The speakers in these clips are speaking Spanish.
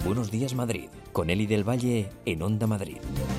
Buenos días Madrid, con Eli del Valle en Onda Madrid.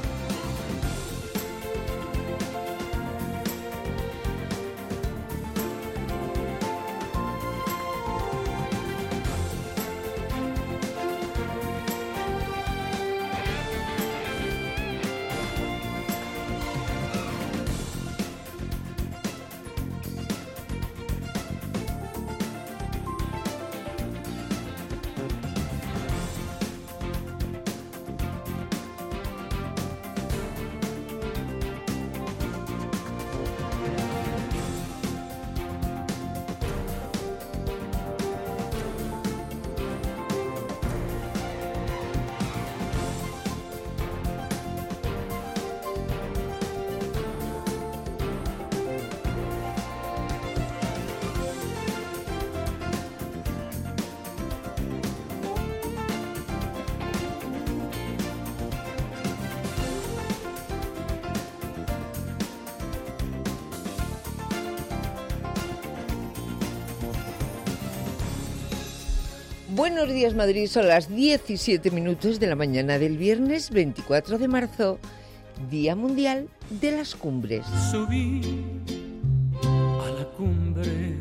Buenos días Madrid, son las 17 minutos de la mañana del viernes 24 de marzo, Día Mundial de las Cumbres. Subí a la cumbre,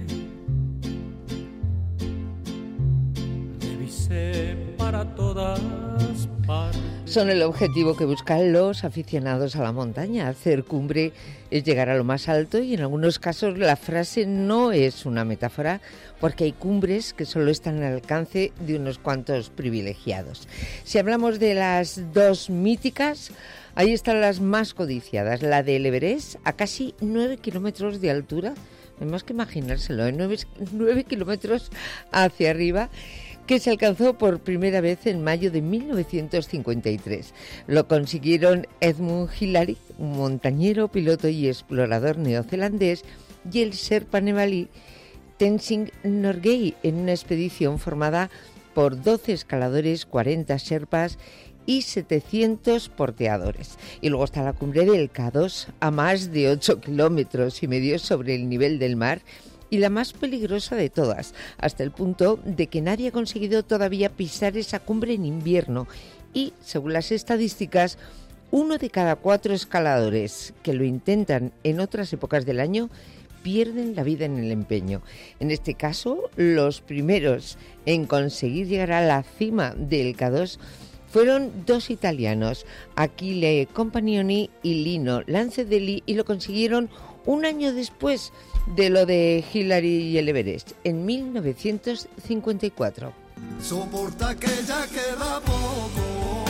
divisé para todas partes. Son el objetivo que buscan los aficionados a la montaña. Hacer cumbre es llegar a lo más alto y en algunos casos la frase no es una metáfora, porque hay cumbres que solo están al alcance de unos cuantos privilegiados. Si hablamos de las dos míticas, ahí están las más codiciadas. La del Everest, a casi 9 kilómetros de altura, no hay más que imaginárselo, 9 kilómetros hacia arriba, que se alcanzó por primera vez en mayo de 1953. Lo consiguieron Edmund Hillary, un montañero, piloto y explorador neozelandés, y el sherpa nepalí Tenzing Norgay, en una expedición formada por 12 escaladores, 40 sherpas y 700 porteadores. Y luego está la cumbre del K2, a más de 8 kilómetros y medio sobre el nivel del mar, y la más peligrosa de todas, hasta el punto de que nadie ha conseguido todavía pisar esa cumbre en invierno. Y, según las estadísticas, 1 de cada 4 escaladores que lo intentan en otras épocas del año pierden la vida en el empeño. En este caso, los primeros en conseguir llegar a la cima del K2 fueron 2 italianos, Achille Compagnoni y Lino Lancedelli, y lo consiguieron un año después de lo de Hillary y el Everest, en 1954. Soporta que ya queda poco,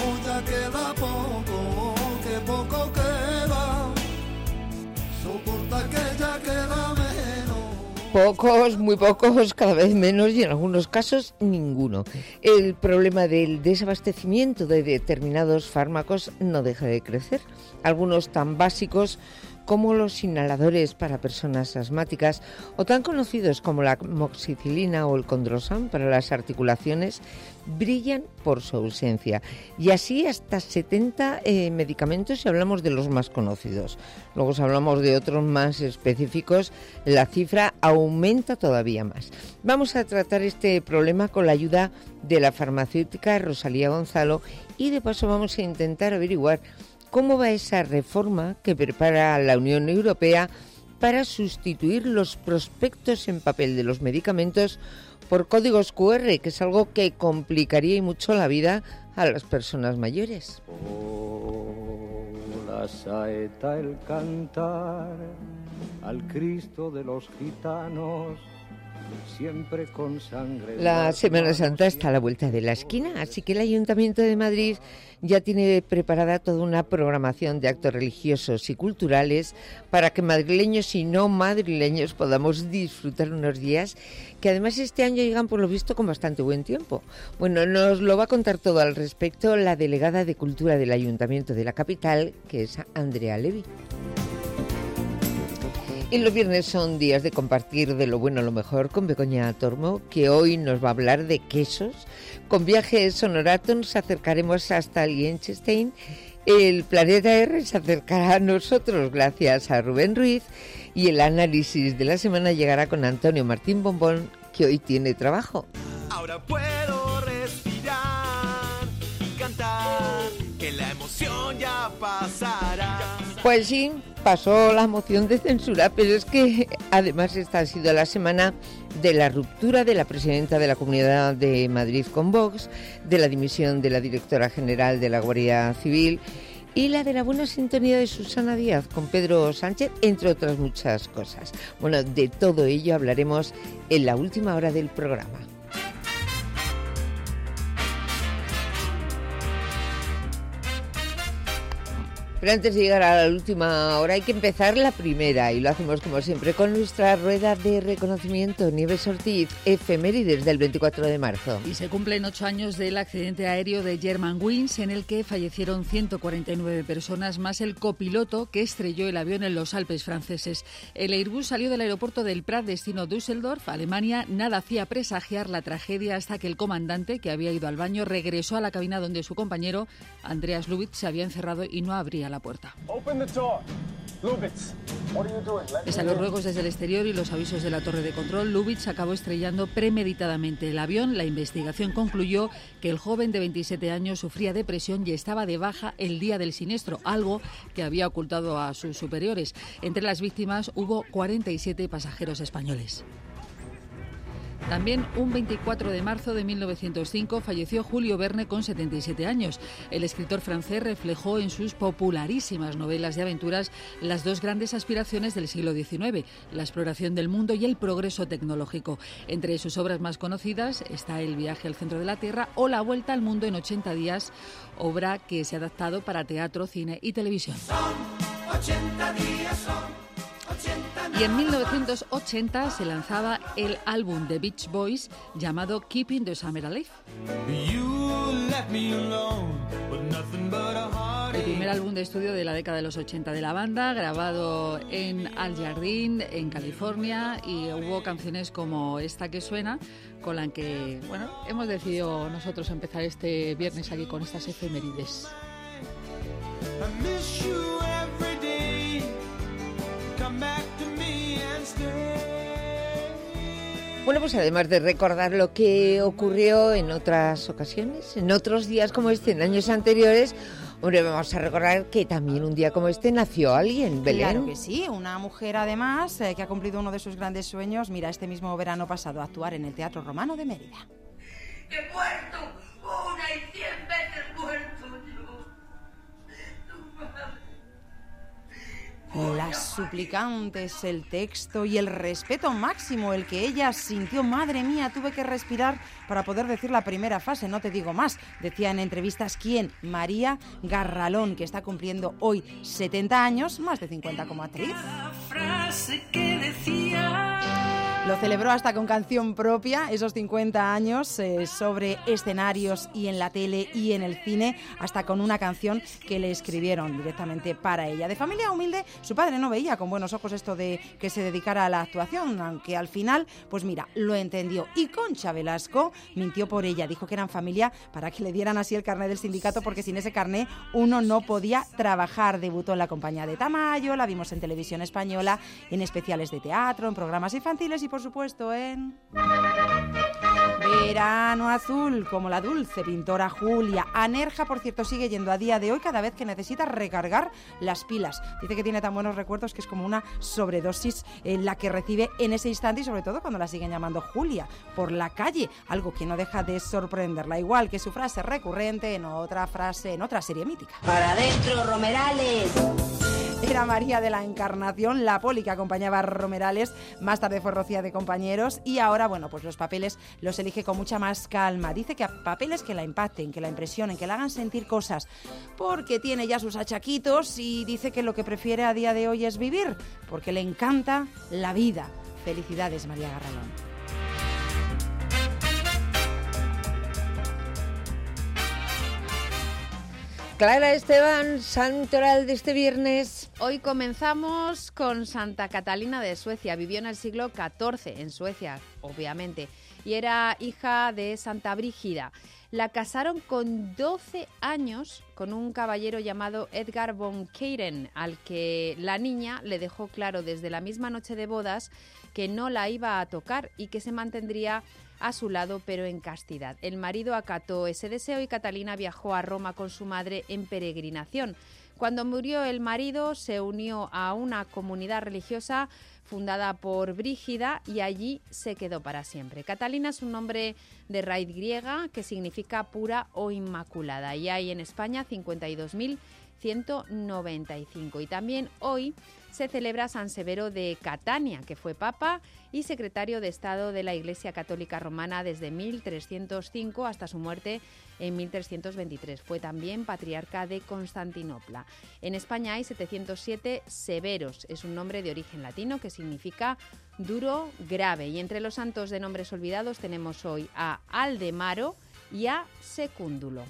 que poco queda. Soporta que ya queda menos. Pocos, muy pocos, cada vez menos y en algunos casos ninguno. El problema del desabastecimiento de determinados fármacos no deja de crecer. Algunos tan básicos como los inhaladores para personas asmáticas o tan conocidos como la amoxicilina o el Condrosan para las articulaciones brillan por su ausencia. Y así hasta 70 medicamentos si hablamos de los más conocidos. Luego si hablamos de otros más específicos, la cifra aumenta todavía más. Vamos a tratar este problema con la ayuda de la farmacéutica Rosalía Gonzalo y de paso vamos a intentar averiguar cómo va esa reforma que prepara la Unión Europea para sustituir los prospectos en papel de los medicamentos por códigos QR, que es algo que complicaría y mucho la vida a las personas mayores. Oh, la saeta, el cantar al Cristo de los gitanos, siempre con sangre. La Semana Santa está a la vuelta de la esquina, así que el Ayuntamiento de Madrid ya tiene preparada toda una programación de actos religiosos y culturales para que madrileños y no madrileños podamos disfrutar unos días que además este año llegan por lo visto con bastante buen tiempo. Bueno, nos lo va a contar todo al respecto la delegada de Cultura del Ayuntamiento de la capital, que es Andrea Levy. Y los viernes son días de compartir de lo bueno lo mejor con Begoña Tormo, que hoy nos va a hablar de quesos. Con Viajes Honorato nos acercaremos hasta Liechtenstein. El Planeta R se acercará a nosotros gracias a Rubén Ruiz. Y el análisis de la semana llegará con Antonio Martín Bombón, que hoy tiene trabajo. Ahora puedo respirar que la emoción ya pasará. Pues sí, pasó la moción de censura, pero es que además esta ha sido la semana de la ruptura de la presidenta de la Comunidad de Madrid con Vox, de la dimisión de la directora general de la Guardia Civil y la de la buena sintonía de Susana Díaz con Pedro Sánchez, entre otras muchas cosas. Bueno, de todo ello hablaremos en la última hora del programa. Pero antes de llegar a la última hora hay que empezar la primera y lo hacemos como siempre con nuestra rueda de reconocimiento. Nieves Ortiz, efemérides del 24 de marzo. Y se cumplen 8 años del accidente aéreo de Germanwings en el que fallecieron 149 personas más el copiloto que estrelló el avión en los Alpes franceses. El Airbus salió del aeropuerto del Prat destino Düsseldorf, Alemania. Nada hacía presagiar la tragedia hasta que el comandante, que había ido al baño, regresó a la cabina donde su compañero Andreas Lubitz se había encerrado y no abría la puerta. Pese a los ruegos desde el exterior y los avisos de la torre de control, Lubitz acabó estrellando premeditadamente el avión. La investigación concluyó que el joven de 27 años sufría depresión y estaba de baja el día del siniestro, algo que había ocultado a sus superiores. Entre las víctimas hubo 47 pasajeros españoles. También un 24 de marzo de 1905 falleció Julio Verne con 77 años. El escritor francés reflejó en sus popularísimas novelas de aventuras las dos grandes aspiraciones del siglo XIX, la exploración del mundo y el progreso tecnológico. Entre sus obras más conocidas está El viaje al centro de la Tierra o La vuelta al mundo en 80 días, obra que se ha adaptado para teatro, cine y televisión. Son 80 días, son. Y en 1980 se lanzaba el álbum de Beach Boys llamado Keeping the Summer Alive. El primer álbum de estudio de la década de los 80 de la banda, grabado en Al Jardín, en California, y hubo canciones como esta que suena, con la que, bueno, hemos decidido nosotros empezar este viernes aquí con estas efemérides. Bueno, pues además de recordar lo que ocurrió en otras ocasiones, en otros días como este, en años anteriores, hombre, vamos a recordar que también un día como este nació alguien, Belén. Claro que sí, una mujer además que ha cumplido uno de sus grandes sueños. Mira, este mismo verano pasado a actuar en el Teatro Romano de Mérida. ¡He muerto! ¡Una y 100 veces muerto yo! Tu madre. Las suplicantes, el texto y el respeto máximo, el que ella sintió. Madre mía, tuve que respirar para poder decir la primera frase, no te digo más. Decía en entrevistas, ¿quién? María Garralón, que está cumpliendo hoy 70 años, más de 50 como actriz. La frase que decía... Lo celebró hasta con canción propia, esos 50 años sobre escenarios y en la tele y en el cine, hasta con una canción que le escribieron directamente para ella. De familia humilde, su padre no veía con buenos ojos esto de que se dedicara a la actuación, aunque al final, pues mira, lo entendió. Y Concha Velasco mintió por ella, dijo que eran familia para que le dieran así el carné del sindicato, porque sin ese carné uno no podía trabajar. Debutó en la compañía de Tamayo, la vimos en televisión española, en especiales de teatro, en programas infantiles y por supuesto en Verano Azul, como la dulce pintora Julia. A Nerja, por cierto, sigue yendo a día de hoy cada vez que necesita recargar las pilas. Dice que tiene tan buenos recuerdos que es como una sobredosis la que recibe en ese instante, y sobre todo cuando la siguen llamando Julia por la calle, algo que no deja de sorprenderla, igual que su frase recurrente en otra serie mítica. ¡Para adentro, Romerales! Era María de la Encarnación, la poli que acompañaba a Romerales, más tarde fue Rocía de Compañeros, y ahora, bueno, pues los papeles los elige con mucha más calma. Dice que a papeles que la impacten, que la impresionen, que la hagan sentir cosas, porque tiene ya sus achaquitos, y dice que lo que prefiere a día de hoy es vivir, porque le encanta la vida. Felicidades, María Garralón. Clara Esteban, santoral de este viernes. Hoy comenzamos con Santa Catalina de Suecia. Vivió en el siglo XIV en Suecia, obviamente, y era hija de Santa Brígida. La casaron con 12 años con un caballero llamado Edgar von Keyren, al que la niña le dejó claro desde la misma noche de bodas que no la iba a tocar y que se mantendría a su lado, pero en castidad. El marido acató ese deseo y Catalina viajó a Roma con su madre en peregrinación. Cuando murió el marido, se unió a una comunidad religiosa fundada por Brígida y allí se quedó para siempre. Catalina es un nombre de raíz griega que significa pura o inmaculada y hay en España 52.195. Y también hoy se celebra San Severo de Catania, que fue papa y secretario de Estado de la Iglesia Católica Romana desde 1305 hasta su muerte en 1323. Fue también patriarca de Constantinopla. En España hay 707 severos. Es un nombre de origen latino que significa duro, grave. Y entre los santos de nombres olvidados tenemos hoy a Aldemaro y a Secúndulo.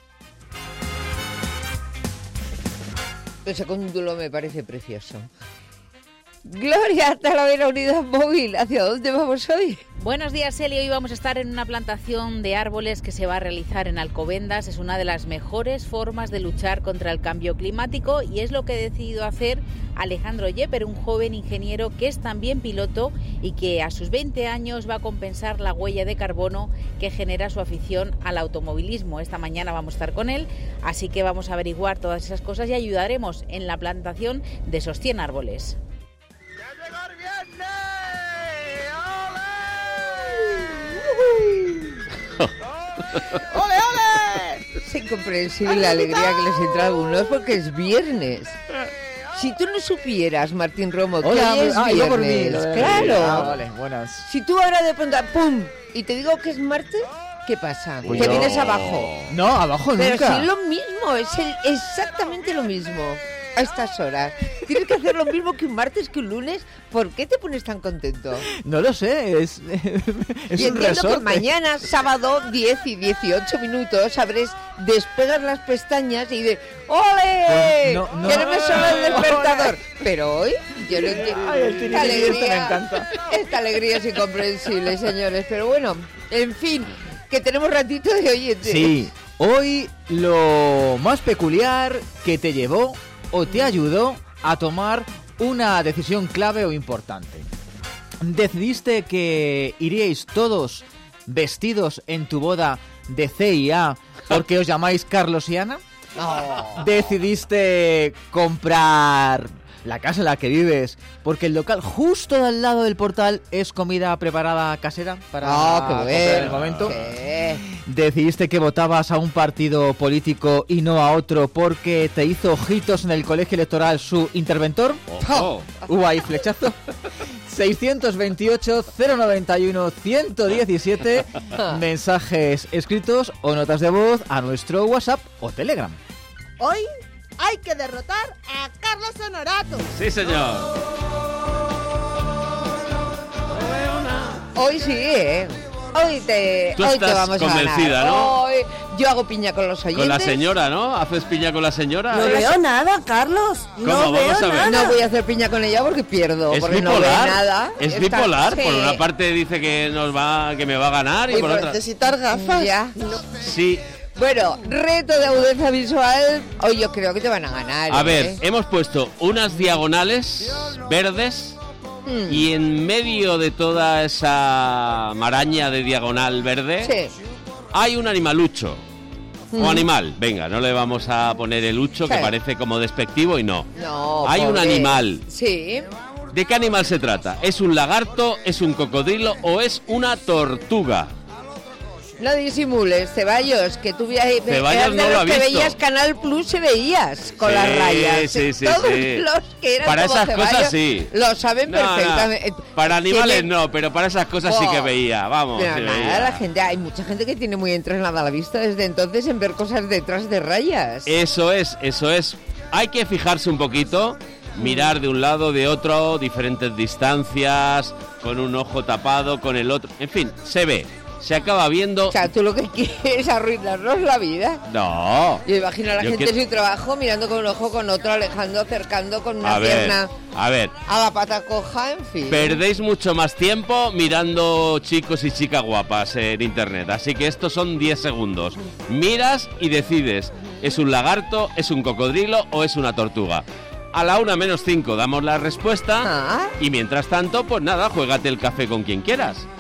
El Secúndulo me parece precioso. Gloria Talavera, Unidad Móvil, ¿hacia dónde vamos hoy? Buenos días, Eli. Hoy vamos a estar en una plantación de árboles que se va a realizar en Alcobendas. Es una de las mejores formas de luchar contra el cambio climático y es lo que ha decidido hacer Alejandro Yepper, un joven ingeniero que es también piloto y que a sus 20 años va a compensar la huella de carbono que genera su afición al automovilismo. Esta mañana vamos a estar con él, así que vamos a averiguar todas esas cosas y ayudaremos en la plantación de esos 100 árboles. ¡Ole, ole! Es incomprensible la alegría que les entra a algunos porque es viernes. Si tú no supieras, Martín Romo, que hoy es viernes, por mí, claro. Vale, buenas. Si tú ahora de pronto, ¡pum!, y te digo que es martes, ¿qué pasa? Pues que no. vienes abajo. No, abajo Pero nunca. si es lo mismo, es exactamente lo mismo. A estas horas. Tienes que hacer lo mismo que un martes, que un lunes. ¿Por qué te pones tan contento? No lo sé, es Y un entiendo resorte. que mañana, sábado, 10 y 18 minutos, despegas las pestañas y de ¡ole! Pues no. Que no me suena el despertador. Pero hoy, yo no entiendo. Ay, el Esta tiririri este me alegría, encanta. esta alegría es incomprensible, señores. Pero bueno, en fin, que tenemos ratito de oyentes. Sí, hoy lo más peculiar que te llevó o te ayudó a tomar una decisión clave o importante. ¿Decidiste que iríais todos vestidos en tu boda de CIA porque os llamáis Carlos y Ana? No. ¿Decidiste comprar la casa en la que vives porque el local justo de al lado del portal es comida preparada casera para qué comprar bueno. en el momento? Sí. ¿Decidiste que votabas a un partido político y no a otro porque te hizo ojitos en el colegio electoral su interventor? ¡Ojo! ¿Hubo ahí flechazo? 628-091-117 mensajes escritos o notas de voz a nuestro WhatsApp o Telegram. Hoy hay que derrotar a Carlos Honorato. Sí, señor. Hoy sí, ¿eh? Hoy te estás vamos convencida, a ganar. ¿no? Hoy yo hago piña con los oyentes. Con la señora, ¿no? ¿Haces piña con la señora? No veo nada, Carlos. No ¿Cómo? veo Vamos a ver. nada. No voy a hacer piña con ella porque pierdo. Es porque bipolar. no ve nada. Es Está- bipolar. sí. Por una parte dice que me va a ganar y Uy, por pero otra. necesitar gafas. Ya. Sí. Bueno, reto de agudeza visual. Hoy yo creo que te van a ganar. A ver, hemos puesto unas diagonales verdes y en medio de toda esa maraña de diagonal verde Sí. hay un animalucho. O animal, venga, no le vamos a poner el ucho que Sí. parece como despectivo y no. No, Hay un pobre. animal. Sí. ¿De qué animal se trata? ¿Es un lagarto, es un cocodrilo o es una tortuga? No disimules, Ceballos, que tú Ceballos eras de no lo los ha que visto. veías Canal Plus y veías con Sí, las rayas. sí, sí, Todos sí. los que eran Para como esas Ceballos cosas sí. lo saben No, perfectamente. no. Para animales Tiene- no, pero para esas cosas sí que veía. Vamos, Pero sí nada, veía. la gente, hay mucha gente que tiene muy entrenada la vista desde entonces en ver cosas detrás de rayas. Eso es. Hay que fijarse un poquito, mirar de un lado, de otro, diferentes distancias, con un ojo tapado, con el otro. En fin, se ve, se acaba viendo. O sea, tú lo que quieres es arruinarnos la vida. No. Yo imagino a la Yo gente quiero- en su trabajo mirando con un ojo, con otro, alejando, acercando, con una A ver, pierna a ver. a la pata coja, en fin. Perdéis mucho más tiempo mirando chicos y chicas guapas en internet. Así que estos son 10 segundos. Miras y decides. ¿Es un lagarto, es un cocodrilo o es una tortuga? A la 1:05 damos la respuesta. Y mientras tanto, pues nada, juégate el café con quien quieras.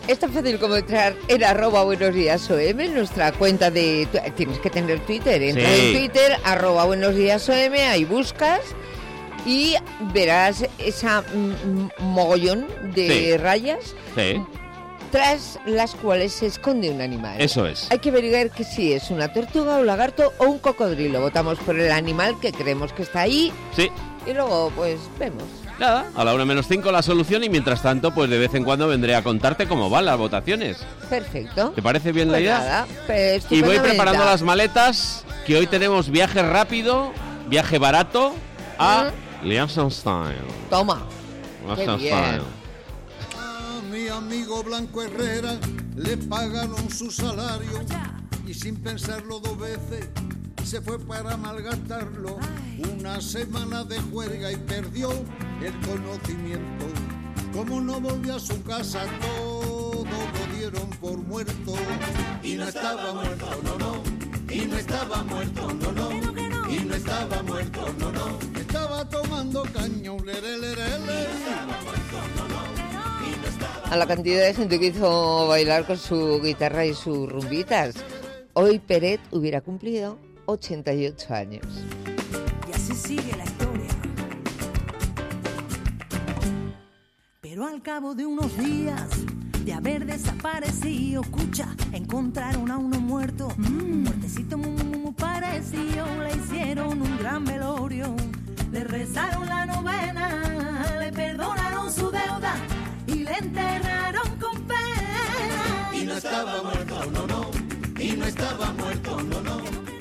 Es tan fácil como entrar en @buenosdíasom, nuestra cuenta de... Tienes que tener Twitter, entra en Twitter, @buenosdíasom, ahí buscas y verás esa mogollón de rayas tras las cuales se esconde un animal. Eso es. Hay que averiguar que si es una tortuga, un lagarto o un cocodrilo. Votamos por el animal que creemos que está ahí. Sí. Y luego, pues, vemos. Nada, a la 1:05 la solución y mientras tanto, pues de vez en cuando vendré a contarte cómo van las votaciones. Perfecto. ¿Te parece bien pues la idea? Nada, pues, y voy preparando las maletas, que hoy tenemos viaje rápido, viaje barato a Liechtenstein. Toma. Liechtenstein. A mi amigo Blanco Herrera le pagaron su salario y sin pensarlo 2 veces se fue para malgastarlo. Una semana de juerga y perdió el conocimiento. Como no volvió a su casa, todo lo dieron por muerto. Y no estaba muerto, no. Y no estaba muerto, no. Y no estaba muerto, no. Estaba tomando caño, lerelelele. A la cantidad de gente que hizo bailar con su guitarra y sus rumbitas. Hoy Peret hubiera cumplido 88 años. Y así sigue la historia. Pero al cabo de unos días de haber desaparecido, escucha, encontraron a uno muerto. Un muertecito muy parecido. Le hicieron un gran velorio. Le rezaron la novena. Le perdonaron su deuda. Y le enterraron con pena. Y no estaba muerto, no. Y no estaba muerto, no.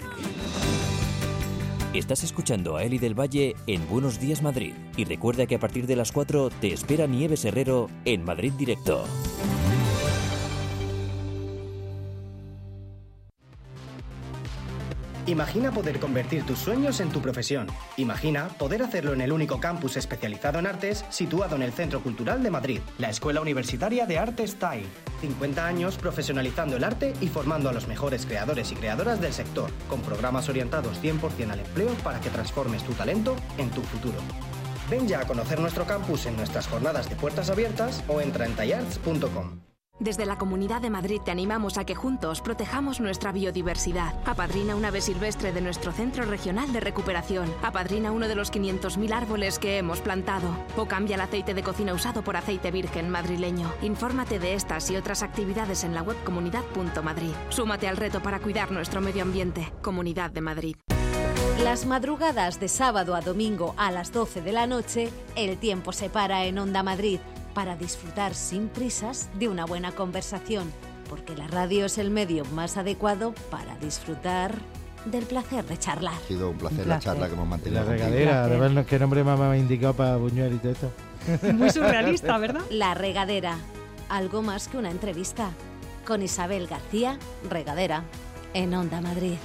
Estás escuchando a Eli del Valle en Buenos Días Madrid. Y recuerda que a partir de las 4 te espera Nieves Herrero en Madrid Directo. Imagina poder convertir tus sueños en tu profesión. Imagina poder hacerlo en el único campus especializado en artes situado en el Centro Cultural de Madrid, la Escuela Universitaria de Arte Style. 50 años profesionalizando el arte y formando a los mejores creadores y creadoras del sector, con programas orientados 100% al empleo para que transformes tu talento en tu futuro. Ven ya a conocer nuestro campus en nuestras jornadas de puertas abiertas o entra en tallarts.com. Desde la Comunidad de Madrid te animamos a que juntos protejamos nuestra biodiversidad. Apadrina un ave silvestre de nuestro Centro Regional de Recuperación. Apadrina uno de los 500.000 árboles que hemos plantado. O cambia el aceite de cocina usado por aceite virgen madrileño. Infórmate de estas y otras actividades en la web comunidad.madrid. Súmate al reto para cuidar nuestro medio ambiente. Comunidad de Madrid. Las madrugadas de sábado a domingo a las 12 de la noche, el tiempo se para en Onda Madrid, para disfrutar sin prisas de una buena conversación, porque la radio es el medio más adecuado para disfrutar del placer de charlar. Ha sido un placer la charla que hemos mantenido. La regadera, a ver qué nombre me ha indicado para Buñuel y todo esto. Muy surrealista, ¿verdad? La regadera, algo más que una entrevista, con Isabel García, Regadera, en Onda Madrid.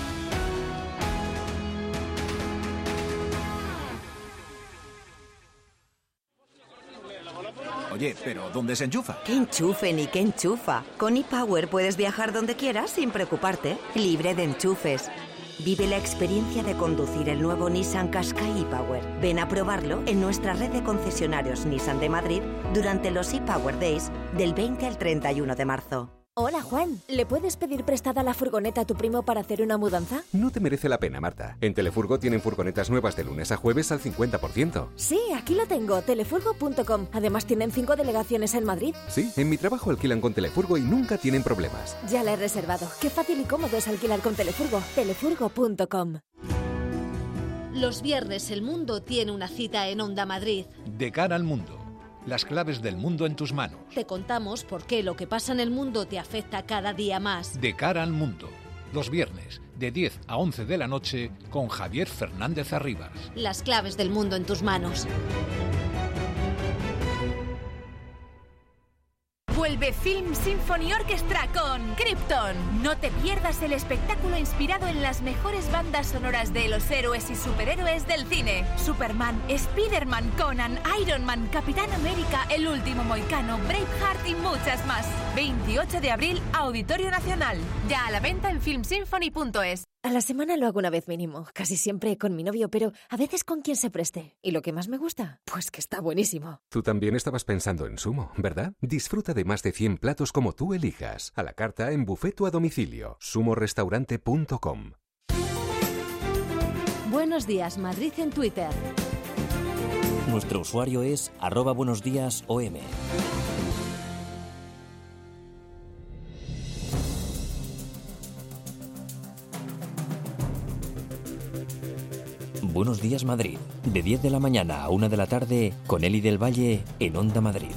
Oye, pero ¿dónde se enchufa? ¿Qué enchufe ni qué enchufa? Con ePower puedes viajar donde quieras sin preocuparte. Libre de enchufes. Vive la experiencia de conducir el nuevo Nissan Qashqai ePower. Ven a probarlo en nuestra red de concesionarios Nissan de Madrid durante los ePower Days del 20 al 31 de marzo. Hola, Juan. ¿Le puedes pedir prestada la furgoneta a tu primo para hacer una mudanza? No te merece la pena, Marta. En Telefurgo tienen furgonetas nuevas de lunes a jueves al 50%. Sí, aquí lo tengo, telefurgo.com. Además tienen 5 delegaciones en Madrid. Sí, en mi trabajo alquilan con Telefurgo y nunca tienen problemas. Ya la he reservado. Qué fácil y cómodo es alquilar con Telefurgo. Telefurgo.com. Los viernes el mundo tiene una cita en Onda Madrid. De cara al mundo. Las claves del mundo en tus manos. Te contamos por qué lo que pasa en el mundo te afecta cada día más. De cara al mundo. Los viernes, de 10 a 11 de la noche, con Javier Fernández Arribas. Las claves del mundo en tus manos. Vuelve Film Symphony Orchestra con Krypton. No te pierdas el espectáculo inspirado en las mejores bandas sonoras de los héroes y superhéroes del cine. Superman, Spider-Man, Conan, Iron Man, Capitán América, El Último Mohicano, Braveheart y muchas más. 28 de abril, Auditorio Nacional. Ya a la venta en filmsymphony.es. A la semana lo hago una vez mínimo, casi siempre con mi novio, pero a veces con quien se preste. ¿Y lo que más me gusta? Pues que está buenísimo. Tú también estabas pensando en Sumo, ¿verdad? Disfruta de más de 100 platos como tú elijas. A la carta en buffet o a domicilio. sumorestaurante.com. Buenos días, Madrid en Twitter. Nuestro usuario es @buenosdiasom. Buenos días Madrid, de 10 de la mañana a 1 de la tarde, con Eli del Valle en Onda Madrid.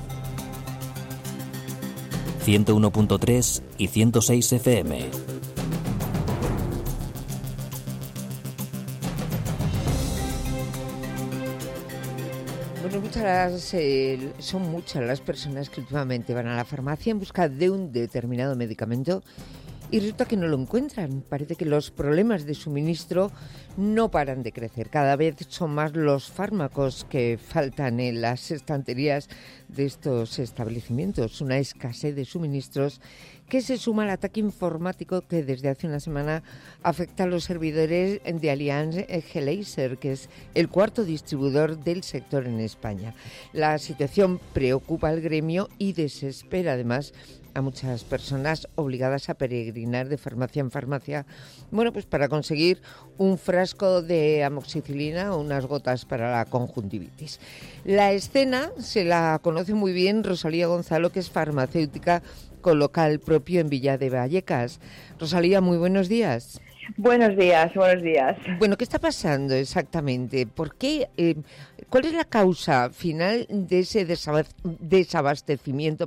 101.3 y 106 FM. Bueno, son muchas las personas que últimamente van a la farmacia en busca de un determinado medicamento y resulta que no lo encuentran. Parece que los problemas de suministro no paran de crecer. Cada vez son más los fármacos que faltan en las estanterías de estos establecimientos. Una escasez de suministros que se suma al ataque informático que desde hace una semana afecta a los servidores de Allianz Gleiser, que es el cuarto distribuidor del sector en España. La situación preocupa al gremio y desespera además a muchas personas obligadas a peregrinar de farmacia en farmacia, bueno, pues para conseguir un frasco de amoxicilina o unas gotas para la conjuntivitis. La escena se la conoce muy bien Rosalía Gonzalo, que es farmacéutica con local propio en Villa de Vallecas. Rosalía, muy buenos días. Buenos días, buenos días. Bueno, ¿qué está pasando exactamente? ¿Por qué? ¿Cuál es la causa final de ese desabastecimiento,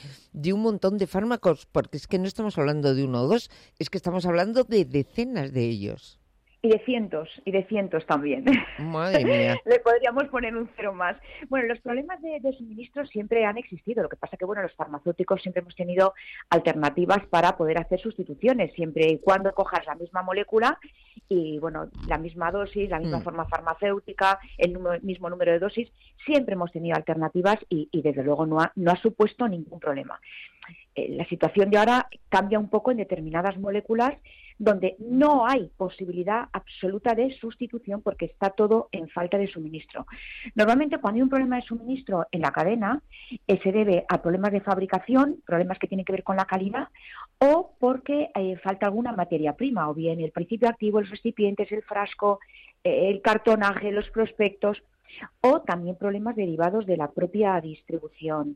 de un montón de fármacos? Porque es que no estamos hablando de uno o dos, es que estamos hablando de decenas de ellos. Y de cientos también. Madre mía. Le podríamos poner un cero más. Bueno, los problemas de suministro siempre han existido. Lo que pasa que, bueno, los farmacéuticos siempre hemos tenido alternativas para poder hacer sustituciones, siempre y cuando cojas la misma molécula y, bueno, la misma dosis, la misma forma farmacéutica, el mismo número de dosis. Siempre hemos tenido alternativas y desde luego, no ha supuesto ningún problema. La situación de ahora cambia un poco en determinadas moléculas donde no hay posibilidad absoluta de sustitución porque está todo en falta de suministro. Normalmente cuando hay un problema de suministro en la cadena se debe a problemas de fabricación, problemas que tienen que ver con la calidad o porque falta alguna materia prima, o bien el principio activo, los recipientes, el frasco, el cartonaje, los prospectos, o también problemas derivados de la propia distribución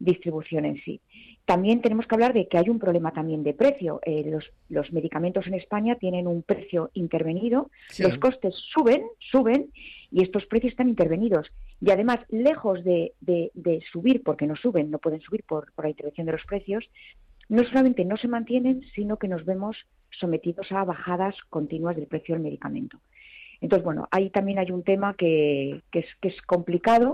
en sí. También tenemos que hablar de que hay un problema también de precio. Los medicamentos en España tienen un precio intervenido, sí. Los costes suben y estos precios están intervenidos. Y además, lejos de subir, porque no pueden subir por la intervención de los precios, no solamente no se mantienen, sino que nos vemos sometidos a bajadas continuas del precio del medicamento. Entonces, bueno, ahí también hay un tema que es complicado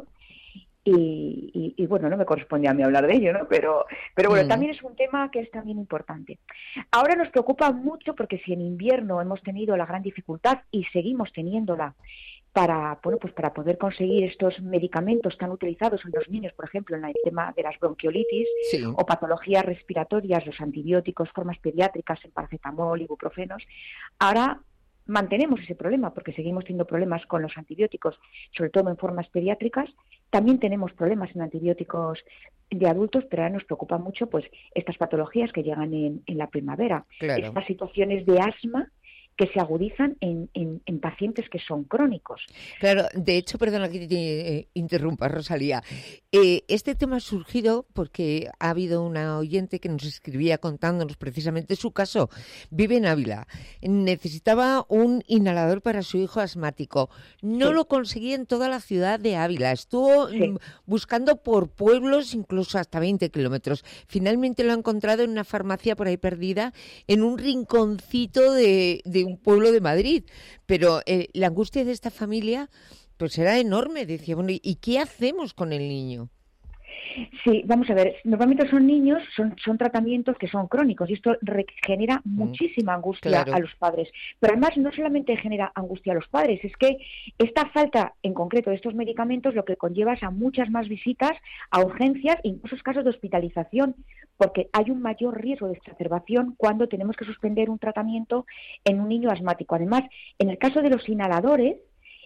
y bueno, no me corresponde a mí hablar de ello, ¿no? Pero bueno, también es un tema que es también importante. Ahora nos preocupa mucho porque si en invierno hemos tenido la gran dificultad y seguimos teniéndola para poder conseguir estos medicamentos tan utilizados en los niños, por ejemplo, en el tema de las bronquiolitis, sí, o patologías respiratorias, los antibióticos, formas pediátricas, en paracetamol, ibuprofenos, ahora mantenemos ese problema porque seguimos teniendo problemas con los antibióticos, sobre todo en formas pediátricas. También tenemos problemas en antibióticos de adultos, pero ahora nos preocupa mucho pues estas patologías que llegan en la primavera. Claro. Estas situaciones de asma que se agudizan en pacientes que son crónicos. Claro, de hecho, perdona que te interrumpa, Rosalía. Este tema ha surgido porque ha habido una oyente que nos escribía contándonos precisamente su caso. Vive en Ávila. Necesitaba un inhalador para su hijo asmático. No lo conseguía en toda la ciudad de Ávila. Estuvo buscando por pueblos, incluso hasta 20 kilómetros. Finalmente lo ha encontrado en una farmacia por ahí perdida, en un rinconcito de un pueblo de Madrid, pero la angustia de esta familia pues era enorme. Decía, bueno, ¿y qué hacemos con el niño? Sí, vamos a ver, normalmente son niños, son tratamientos que son crónicos y esto genera muchísima angustia a los padres. Pero además no solamente genera angustia a los padres, es que esta falta en concreto de estos medicamentos lo que conlleva es a muchas más visitas, a urgencias, incluso casos de hospitalización, porque hay un mayor riesgo de exacerbación cuando tenemos que suspender un tratamiento en un niño asmático. Además, en el caso de los inhaladores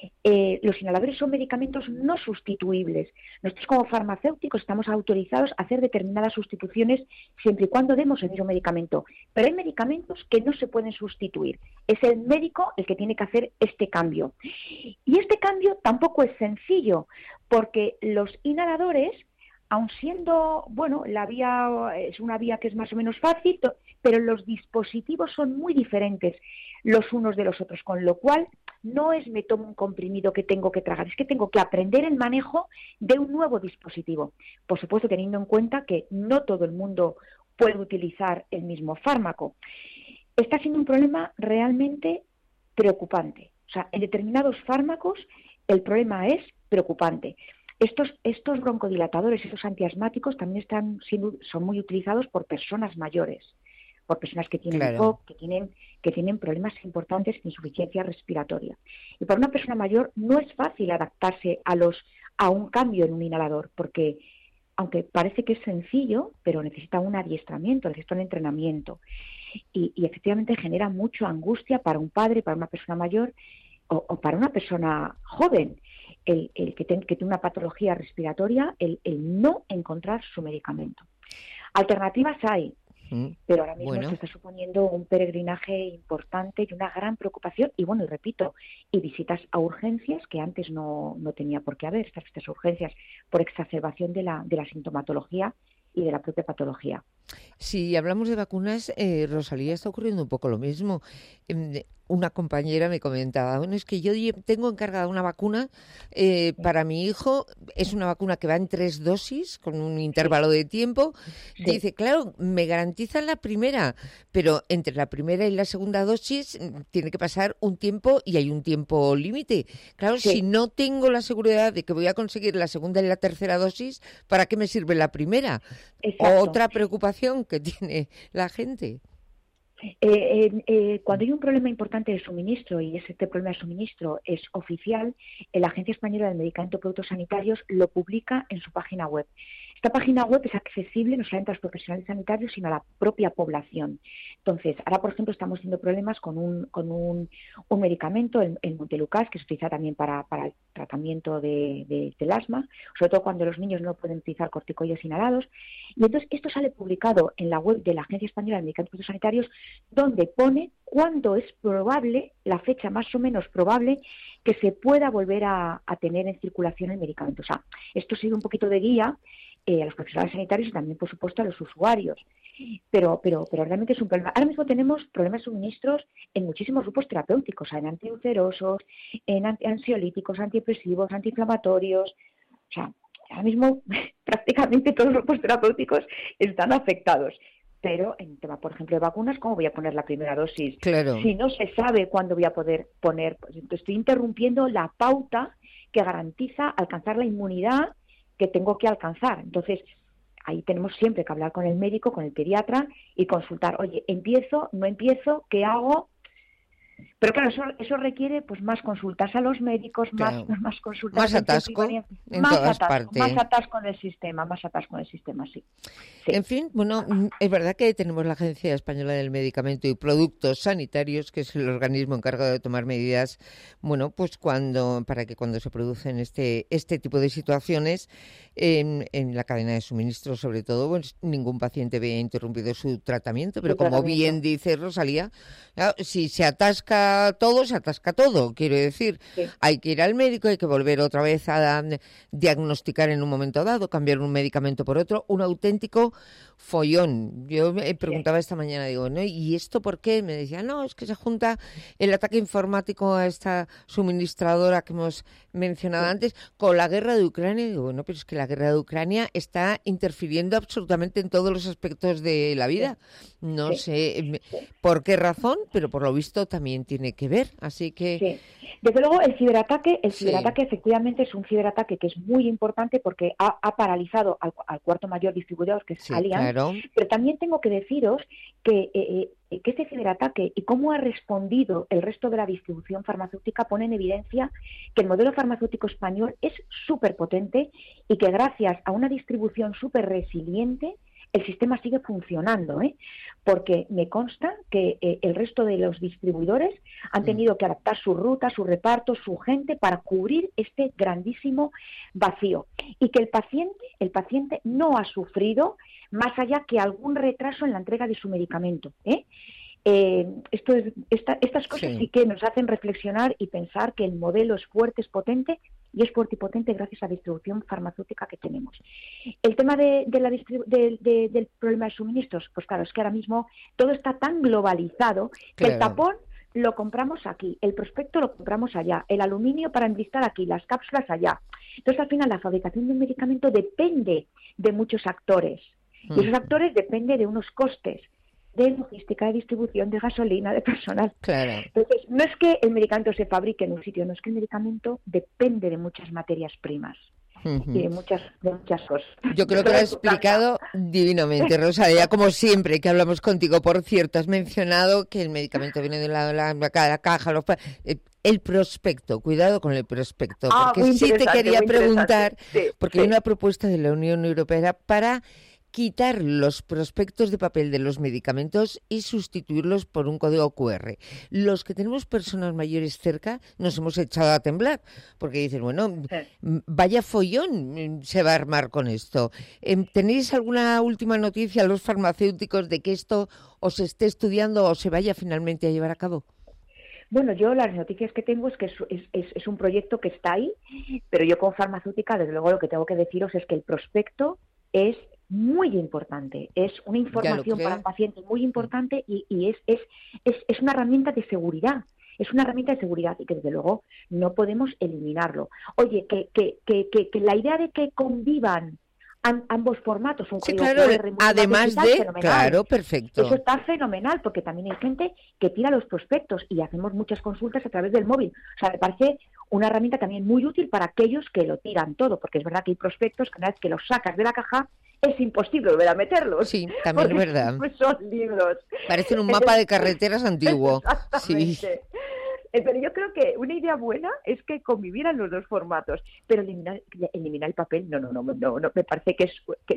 son medicamentos no sustituibles. Nosotros como farmacéuticos estamos autorizados a hacer determinadas sustituciones siempre y cuando demos el mismo medicamento. Pero hay medicamentos que no se pueden sustituir. Es el médico el que tiene que hacer este cambio. Y este cambio tampoco es sencillo, porque los inhaladores, aun siendo, la vía es una vía que es más o menos fácil, pero los dispositivos son muy diferentes los unos de los otros, con lo cual no es me tomo un comprimido que tengo que tragar, es que tengo que aprender el manejo de un nuevo dispositivo. Por supuesto, teniendo en cuenta que no todo el mundo puede utilizar el mismo fármaco. Está siendo un problema realmente preocupante. O sea, en determinados fármacos el problema es preocupante. Estos broncodilatadores, estos antiasmáticos, también son muy utilizados por personas mayores, por personas que tienen EPOC, que tienen problemas importantes de insuficiencia respiratoria. Y para una persona mayor no es fácil adaptarse a un cambio en un inhalador, porque aunque parece que es sencillo, pero necesita un adiestramiento, necesita un entrenamiento. Y efectivamente genera mucha angustia para un padre, para una persona mayor o para una persona joven. El que tiene una patología respiratoria, el no encontrar su medicamento. Alternativas hay, pero ahora mismo se está suponiendo un peregrinaje importante y una gran preocupación, y repito, y visitas a urgencias que antes no tenía por qué haber, estas visitas a urgencias por exacerbación de la sintomatología y de la propia patología. Si hablamos de vacunas, Rosalía, está ocurriendo un poco lo mismo. Una compañera me comentaba, es que yo tengo encargada una vacuna para mi hijo, es una vacuna que va en 3 dosis, con un intervalo de tiempo. Dice, claro, me garantizan la primera, pero entre la primera y la segunda dosis tiene que pasar un tiempo y hay un tiempo límite. Claro, si no tengo la seguridad de que voy a conseguir la segunda y la tercera dosis, ¿para qué me sirve la primera? Exacto. Otra preocupación que tiene la gente. Cuando hay un problema importante de suministro, y este problema de suministro es oficial, la Agencia Española del Medicamento y Productos Sanitarios lo publica en su página web. Esta página web es accesible no solamente a los profesionales sanitarios, sino a la propia población. Entonces, ahora, por ejemplo, estamos teniendo problemas con un medicamento, el Montelukast, que se utiliza también para el tratamiento del asma, sobre todo cuando los niños no pueden utilizar corticoides inhalados. Y entonces, esto sale publicado en la web de la Agencia Española de Medicamentos y Productos Sanitarios, donde pone cuándo es probable, la fecha más o menos probable, que se pueda volver a tener en circulación el medicamento. O sea, esto sirve un poquito de guía a los profesionales sanitarios y también, por supuesto, a los usuarios. Pero realmente es un problema. Ahora mismo tenemos problemas de suministros en muchísimos grupos terapéuticos, en antiulcerosos, en ansiolíticos, antidepresivos, antiinflamatorios. O sea, ahora mismo prácticamente todos los grupos terapéuticos están afectados. Pero en tema, por ejemplo, de vacunas, ¿cómo voy a poner la primera dosis? Claro. Si no se sabe cuándo voy a poder poner, pues estoy interrumpiendo la pauta que garantiza alcanzar la inmunidad que tengo que alcanzar. Entonces, ahí tenemos siempre que hablar con el médico, con el pediatra y consultar, oye, ¿empiezo? ¿No empiezo? ¿Qué hago? Pero claro, eso requiere pues más consultas a los médicos, claro, más consultas. Más atasco en todas partes. Más atasco en el sistema, sí. En fin, es verdad que tenemos la Agencia Española del Medicamento y Productos Sanitarios, que es el organismo encargado de tomar medidas, pues para que cuando se producen este tipo de situaciones en la cadena de suministro, sobre todo, pues ningún paciente vea interrumpido su tratamiento, pero como bien dice Rosalía, claro, si se atasca todo, quiero decir, hay que ir al médico, hay que volver otra vez a diagnosticar en un momento dado, cambiar un medicamento por otro, un auténtico follón. Yo me preguntaba esta mañana, digo, ¿y esto por qué? Me decía, es que se junta el ataque informático a esta suministradora que hemos mencionado antes con la guerra de Ucrania. Y digo, pero es que la guerra de Ucrania está interfiriendo absolutamente en todos los aspectos de la vida. No sé por qué razón, pero por lo visto también tiene tiene que ver, así que... Sí. Desde luego, el ciberataque efectivamente es un ciberataque que es muy importante porque ha paralizado al cuarto mayor distribuidor, que es Allianz, claro. Pero también tengo que deciros que este ciberataque y cómo ha respondido el resto de la distribución farmacéutica pone en evidencia que el modelo farmacéutico español es súper potente y que gracias a una distribución súper resiliente el sistema sigue funcionando, porque me consta que el resto de los distribuidores han tenido que adaptar su ruta, su reparto, su gente para cubrir este grandísimo vacío y que el paciente no ha sufrido más allá que algún retraso en la entrega de su medicamento. Estas cosas sí que nos hacen reflexionar y pensar que el modelo es fuerte, es potente, y es fuerte y potente gracias a la distribución farmacéutica que tenemos. El tema del problema de suministros, pues claro, es que ahora mismo todo está tan globalizado que el tapón lo compramos aquí, el prospecto lo compramos allá, el aluminio para enlistar aquí, las cápsulas allá. Entonces, al final, la fabricación de un medicamento depende de muchos actores, y esos actores dependen de unos costes de logística, de distribución, de gasolina, de personal. Claro. Entonces, no es que el medicamento se fabrique en un sitio, no es que el medicamento depende de muchas materias primas y de muchas cosas. Yo creo que lo has explicado divinamente, Rosalía, como siempre que hablamos contigo. Por cierto, has mencionado que el medicamento viene de la caja, el prospecto, cuidado con el prospecto, porque sí te quería preguntar, porque hay una propuesta de la Unión Europea para quitar los prospectos de papel de los medicamentos y sustituirlos por un código QR. Los que tenemos personas mayores cerca nos hemos echado a temblar, porque dicen, bueno, vaya follón se va a armar con esto. ¿Tenéis alguna última noticia, los farmacéuticos, de que esto os esté estudiando o se vaya finalmente a llevar a cabo? Bueno, yo las noticias que tengo es que es un proyecto que está ahí, pero yo como farmacéutica, desde luego, lo que tengo que deciros es que el prospecto es muy importante, es una información para el paciente muy importante y es una herramienta de seguridad, es una herramienta de seguridad y que desde luego no podemos eliminarlo. Oye, que la idea de que convivan ambos formatos, un código QR, además de, claro, perfecto. Eso está fenomenal, porque también hay gente que tira los prospectos y hacemos muchas consultas a través del móvil. O sea, me parece una herramienta también muy útil para aquellos que lo tiran todo, porque es verdad que hay prospectos que una vez que los sacas de la caja es imposible volver a meterlos. Sí, también es verdad. Son libros. Parecen un mapa de carreteras antiguo. Exactamente. Sí. Pero yo creo que una idea buena es que convivieran los dos formatos, pero eliminar el papel, no, me parece que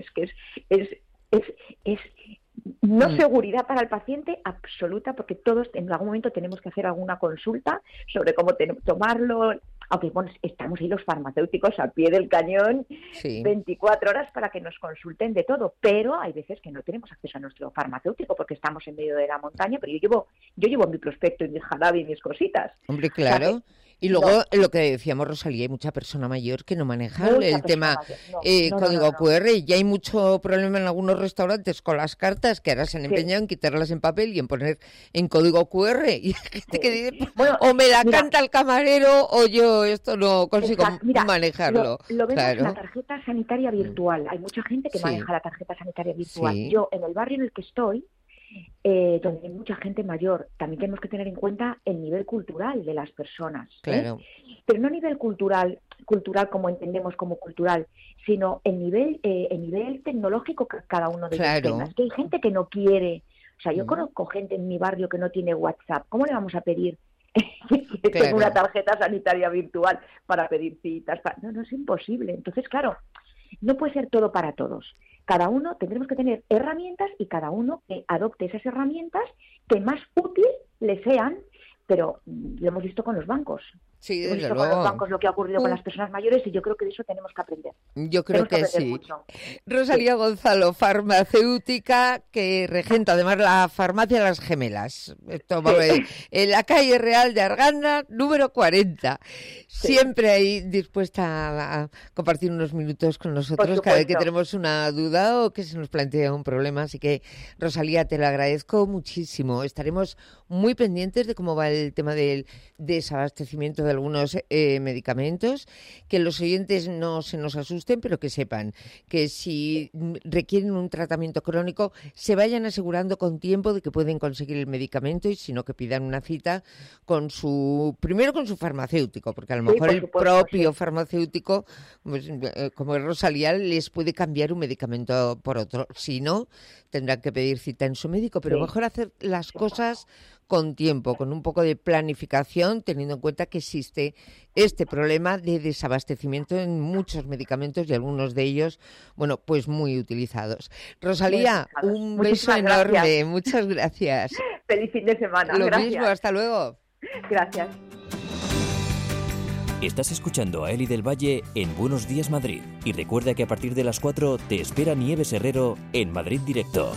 es no seguridad para el paciente absoluta, porque todos en algún momento tenemos que hacer alguna consulta sobre cómo tomarlo, aunque bueno, estamos ahí los farmacéuticos al pie del cañón 24 horas para que nos consulten de todo, pero hay veces que no tenemos acceso a nuestro farmacéutico porque estamos en medio de la montaña, pero yo llevo mi prospecto y mi jarabe y mis cositas. Hombre, claro. ¿Sabes? Y luego, lo que decíamos, Rosalía, hay mucha persona mayor que no maneja el tema código QR, y ya hay mucho problema en algunos restaurantes con las cartas que ahora se han empeñado en quitarlas en papel y en poner en código QR. Y hay gente que dice, o me la canta el camarero o yo esto no consigo manejarlo. Lo vemos en la tarjeta sanitaria virtual. Hay mucha gente que maneja la tarjeta sanitaria virtual. Yo, en el barrio en el que estoy, donde hay mucha gente mayor, también tenemos que tener en cuenta el nivel cultural de las personas. Claro. Pero no a nivel cultural como entendemos como cultural, sino el nivel tecnológico que cada uno de ellos tenga. Es que hay gente que no quiere. O sea, yo conozco gente en mi barrio que no tiene WhatsApp. ¿Cómo le vamos a pedir que tenga una tarjeta sanitaria virtual para pedir citas? No es imposible. Entonces, claro, no puede ser todo para todos. Cada uno tendremos que tener herramientas y cada uno que adopte esas herramientas que más útil le sean, pero lo hemos visto con los bancos. Sí, desde luego. Con los bancos lo que ha ocurrido con las personas mayores y yo creo que de eso tenemos que aprender. Yo creo que sí. Mucho. Rosalía Gonzalo, farmacéutica, que regenta además la farmacia Las Gemelas. Esto, en la calle Real de Arganda, número 40. Siempre ahí dispuesta a compartir unos minutos con nosotros cada vez que tenemos una duda o que se nos plantea un problema. Así que, Rosalía, te lo agradezco muchísimo. Estaremos muy pendientes de cómo va el tema del desabastecimiento de algunos medicamentos, que los oyentes no se nos asusten, pero que sepan que si requieren un tratamiento crónico, se vayan asegurando con tiempo de que pueden conseguir el medicamento y si no, que pidan una cita primero con su farmacéutico, porque a lo mejor el propio farmacéutico, pues, como es Rosalía, les puede cambiar un medicamento por otro. Si no, tendrán que pedir cita en su médico, pero mejor hacer las cosas con tiempo, con un poco de planificación, teniendo en cuenta que existe este problema de desabastecimiento en muchos medicamentos y algunos de ellos, bueno, pues muy utilizados. Rosalía, un beso enorme, muchas gracias. Feliz fin de semana. Lo mismo, hasta luego. Gracias. Estás escuchando a Eli del Valle en Buenos Días Madrid. Y recuerda que a partir de las 4 te espera Nieves Herrero en Madrid Directo.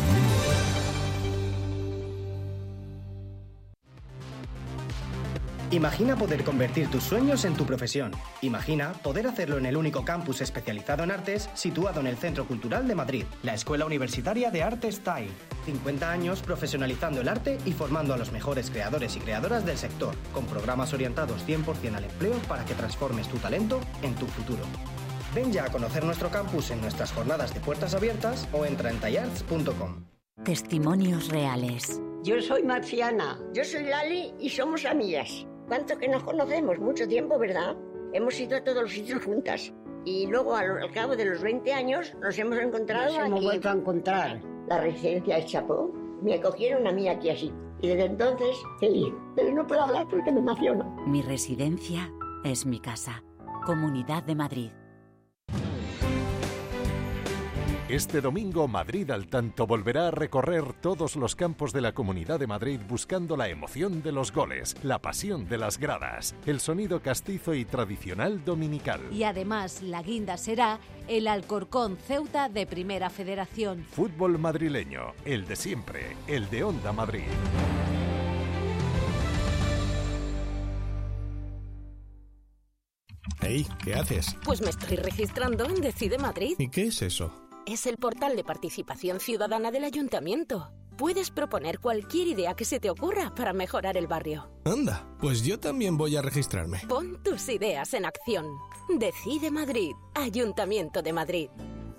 Imagina poder convertir tus sueños en tu profesión. Imagina poder hacerlo en el único campus especializado en artes situado en el Centro Cultural de Madrid, la Escuela Universitaria de Arte Style. 50 años profesionalizando el arte y formando a los mejores creadores y creadoras del sector, con programas orientados 100% al empleo para que transformes tu talento en tu futuro. Ven ya a conocer nuestro campus en nuestras jornadas de puertas abiertas o entra en tallarts.com. Testimonios reales. Yo soy Marciana. Yo soy Lali y somos amigas. ¿Cuánto que nos conocemos? Mucho tiempo, ¿verdad? Hemos ido a todos los sitios juntas. Y luego, al cabo de los 20 años, nos hemos encontrado aquí. Nos hemos vuelto a encontrar. La residencia de Chapó. Me acogieron a mí aquí así. Y desde entonces, feliz. Pero no puedo hablar porque me emociono. Mi residencia es mi casa. Comunidad de Madrid. Este domingo Madrid al Tanto volverá a recorrer todos los campos de la Comunidad de Madrid buscando la emoción de los goles, la pasión de las gradas, el sonido castizo y tradicional dominical. Y además la guinda será el Alcorcón Ceuta de Primera Federación. Fútbol madrileño, el de siempre, el de Onda Madrid. Hey, ¿qué haces? Pues me estoy registrando en Decide Madrid. ¿Y qué es eso? Es el portal de participación ciudadana del Ayuntamiento. Puedes proponer cualquier idea que se te ocurra para mejorar el barrio. Anda, pues yo también voy a registrarme. Pon tus ideas en acción. Decide Madrid, Ayuntamiento de Madrid.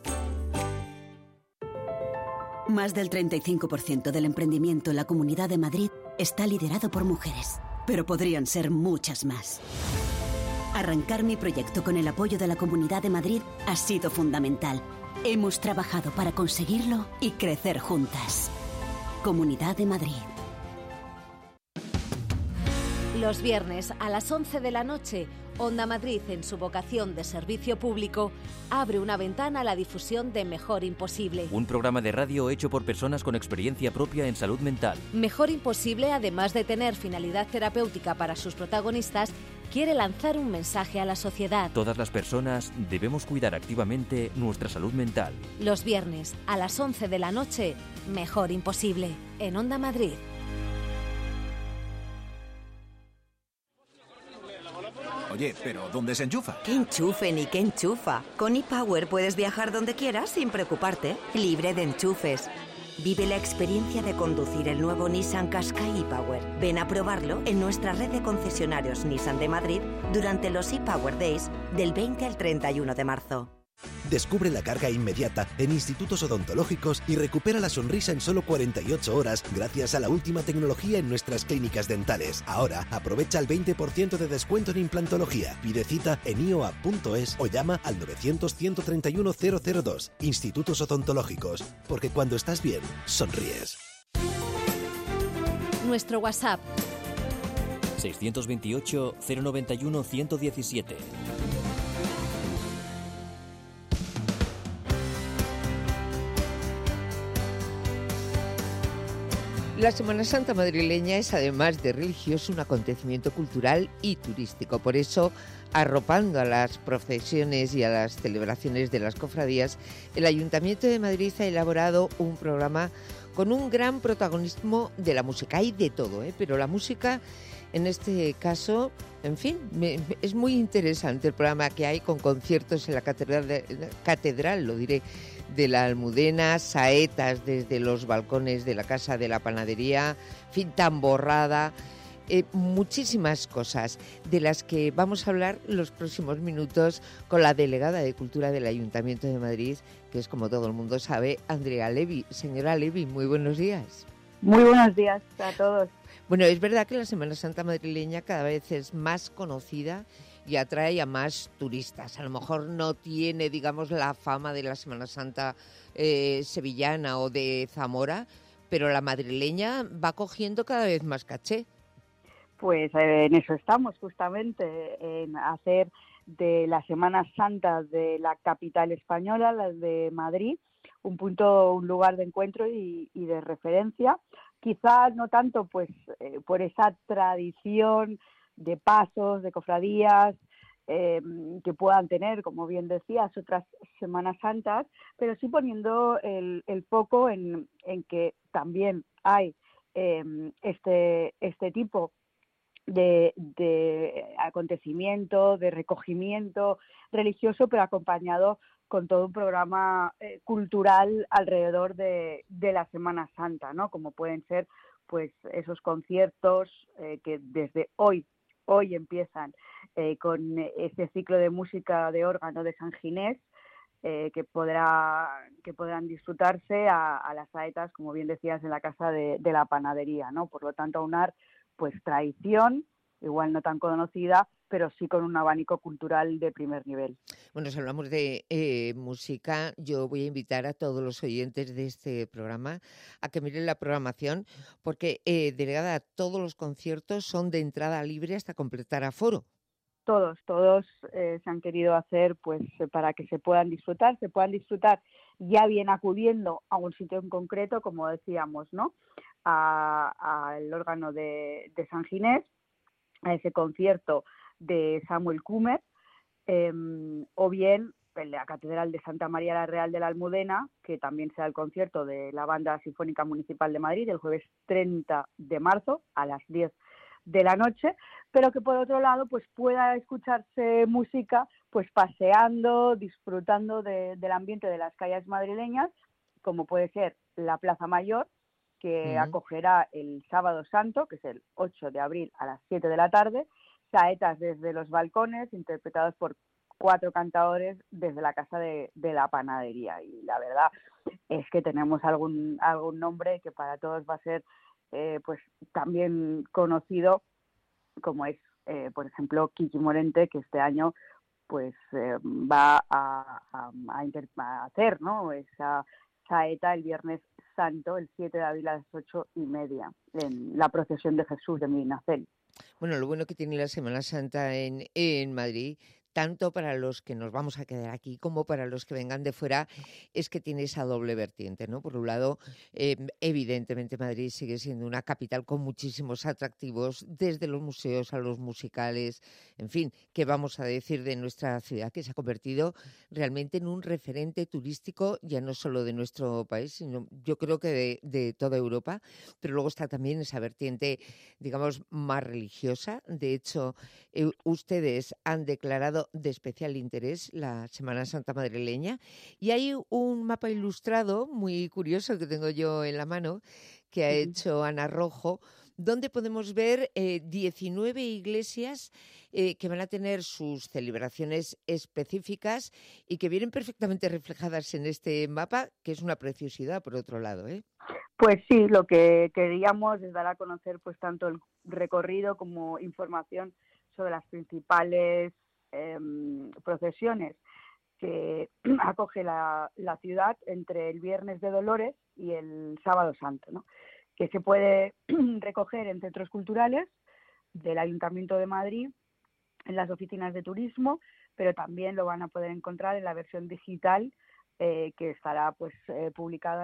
Más del 35% del emprendimiento en la Comunidad de Madrid está liderado por mujeres, pero podrían ser muchas más. Arrancar mi proyecto con el apoyo de la Comunidad de Madrid ha sido fundamental. Hemos trabajado para conseguirlo y crecer juntas. Comunidad de Madrid. Los viernes a las 11 de la noche, Onda Madrid, en su vocación de servicio público, abre una ventana a la difusión de Mejor Imposible. Un programa de radio hecho por personas con experiencia propia en salud mental. Mejor Imposible, además de tener finalidad terapéutica para sus protagonistas, quiere lanzar un mensaje a la sociedad. Todas las personas debemos cuidar activamente nuestra salud mental. Los viernes a las 11 de la noche, Mejor Imposible, en Onda Madrid. Oye, pero ¿dónde se enchufa? ¿Qué enchufe ni qué enchufa? Con ePower puedes viajar donde quieras sin preocuparte, libre de enchufes. Vive la experiencia de conducir el nuevo Nissan Qashqai ePower. Ven a probarlo en nuestra red de concesionarios Nissan de Madrid durante los ePower Days del 20 al 31 de marzo. Descubre la carga inmediata en institutos odontológicos y recupera la sonrisa en solo 48 horas gracias a la última tecnología en nuestras clínicas dentales. Ahora aprovecha el 20% de descuento en implantología. Pide cita en ioa.es o llama al 900-131-002. Institutos odontológicos, porque cuando estás bien, sonríes. Nuestro WhatsApp 628 091 117. La Semana Santa madrileña es, además de religioso, un acontecimiento cultural y turístico. Por eso, arropando a las procesiones y a las celebraciones de las cofradías, el Ayuntamiento de Madrid ha elaborado un programa con un gran protagonismo de la música. Hay de todo, pero la música, en este caso, en fin, es muy interesante el programa que hay con conciertos en la catedral, lo diré, de la Almudena, saetas desde los balcones de la Casa de la Panadería, fin, tamborrada, muchísimas cosas de las que vamos a hablar los próximos minutos con la delegada de Cultura del Ayuntamiento de Madrid, que es, como todo el mundo sabe, Andrea Levy. Señora Levy, muy buenos días. Muy buenos días a todos. Bueno, es verdad que la Semana Santa madrileña cada vez es más conocida y atrae a más turistas. A lo mejor no tiene, digamos, la fama de la Semana Santa sevillana o de Zamora, pero la madrileña va cogiendo cada vez más caché. Pues en eso estamos, justamente, en hacer de la Semana Santa de la capital española, la de Madrid, un lugar de encuentro y de referencia. Quizás no tanto pues por esa tradición de pasos, de cofradías, que puedan tener, como bien decías, otras Semanas Santas, pero sí poniendo el foco en que también hay este tipo de acontecimiento, de recogimiento religioso, pero acompañado con todo un programa cultural alrededor de la Semana Santa, ¿no? Como pueden ser pues esos conciertos que desde hoy empiezan con este ciclo de música de órgano de San Ginés, que podrán disfrutarse a las saetas, como bien decías, en la Casa de la Panadería, ¿no? Por lo tanto, aunar pues tradición, igual no tan conocida, pero sí con un abanico cultural de primer nivel. Bueno, si hablamos de música, yo voy a invitar a todos los oyentes de este programa a que miren la programación, porque, delegada, todos los conciertos son de entrada libre hasta completar aforo. Todos se han querido hacer pues para que se puedan disfrutar ya bien acudiendo a un sitio en concreto, como decíamos, ¿no? Al órgano de San Ginés, a ese concierto de Samuel Kumer, o bien en la Catedral de Santa María la Real de la Almudena, que también será el concierto de la Banda Sinfónica Municipal de Madrid el jueves 30 de marzo a las 10 de la noche, pero que por otro lado pues pueda escucharse música pues paseando, disfrutando del ambiente de las calles madrileñas, como puede ser la Plaza Mayor, que acogerá el Sábado Santo, que es el 8 de abril a las 7 de la tarde, saetas desde los balcones, interpretados por 4 cantadores desde la Casa de la Panadería. Y la verdad es que tenemos algún nombre que para todos va a ser pues también conocido, como es, por ejemplo, Kiki Morente, que este año pues va a hacer, ¿no?, esa saeta el Viernes Santo, el 7 de abril a las 8:30, en la procesión de Jesús de Medinaceli. Bueno, lo bueno que tiene la Semana Santa en Madrid, tanto para los que nos vamos a quedar aquí como para los que vengan de fuera, es que tiene esa doble vertiente, ¿no? Por un lado, evidentemente Madrid sigue siendo una capital con muchísimos atractivos, desde los museos a los musicales, en fin, ¿qué vamos a decir de nuestra ciudad? Que se ha convertido realmente en un referente turístico, ya no solo de nuestro país, sino yo creo que de toda Europa, pero luego está también esa vertiente, digamos, más religiosa. De hecho, ustedes han declarado de especial interés la Semana Santa madrileña, y hay un mapa ilustrado muy curioso que tengo yo en la mano, que ha hecho Ana Rojo, donde podemos ver 19 iglesias que van a tener sus celebraciones específicas y que vienen perfectamente reflejadas en este mapa, que es una preciosidad por otro lado, ¿eh? Pues sí, lo que queríamos es dar a conocer pues tanto el recorrido como información sobre las principales procesiones que acoge la ciudad entre el Viernes de Dolores y el Sábado Santo, ¿no?, que se puede recoger en centros culturales del Ayuntamiento de Madrid, en las oficinas de turismo, pero también lo van a poder encontrar en la versión digital que estará pues publicada